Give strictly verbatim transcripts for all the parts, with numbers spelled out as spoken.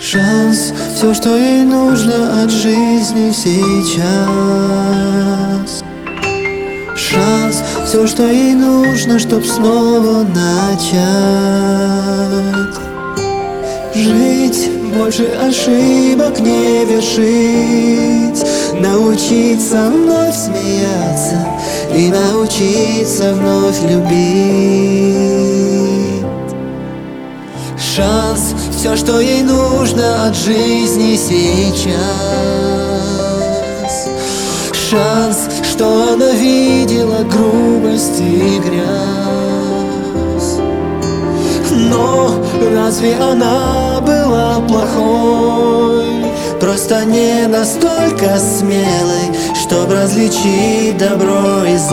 Шанс, все, что ей нужно от жизни сейчас. Шанс, все, что ей нужно, чтоб снова начать жить, больше ошибок не вершить, научиться вновь смеяться и научиться вновь любить. Шанс, все, что ей нужно от жизни сейчас. Шанс, что она видела грубость и грязь. Но разве она была плохой? Просто не настолько смелой, чтоб различить добро и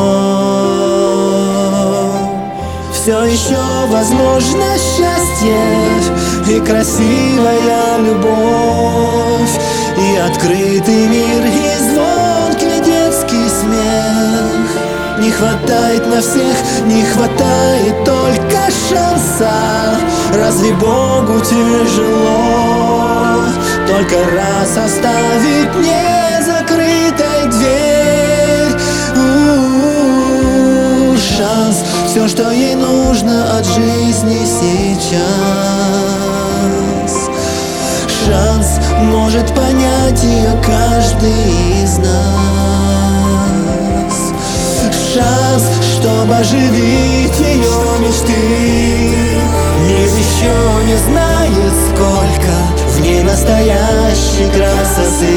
зло. Все еще возможно счастье и красивая любовь, и открытый мир, и звонкий детский смех. Не хватает на всех, не хватает только шанса. Разве Богу тяжело только раз оставить незакрытой дверь? У-у-у, шанс, все, что ей нужно от жизни сейчас. Шанс, может понять ее каждый из нас. Шанс, чтобы оживить ее мечты. Мир еще не знает, сколько в ней настоящей красоты.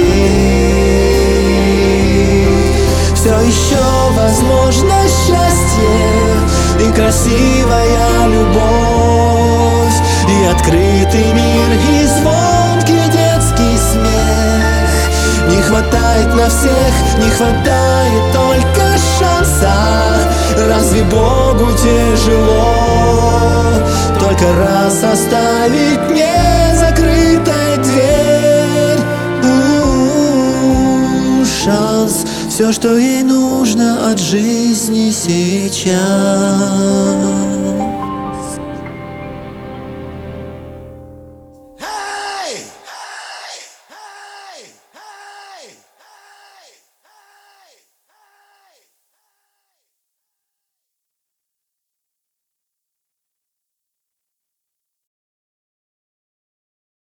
Все еще возможно счастье и красивая любовь, и открытый мир, и звонкий детский смех. Не хватает на всех, не хватает только шанса. Разве Богу тяжело только раз оставить незакрытой дверь? У-у-у, шанс, все, что ей нужно от жизни сейчас.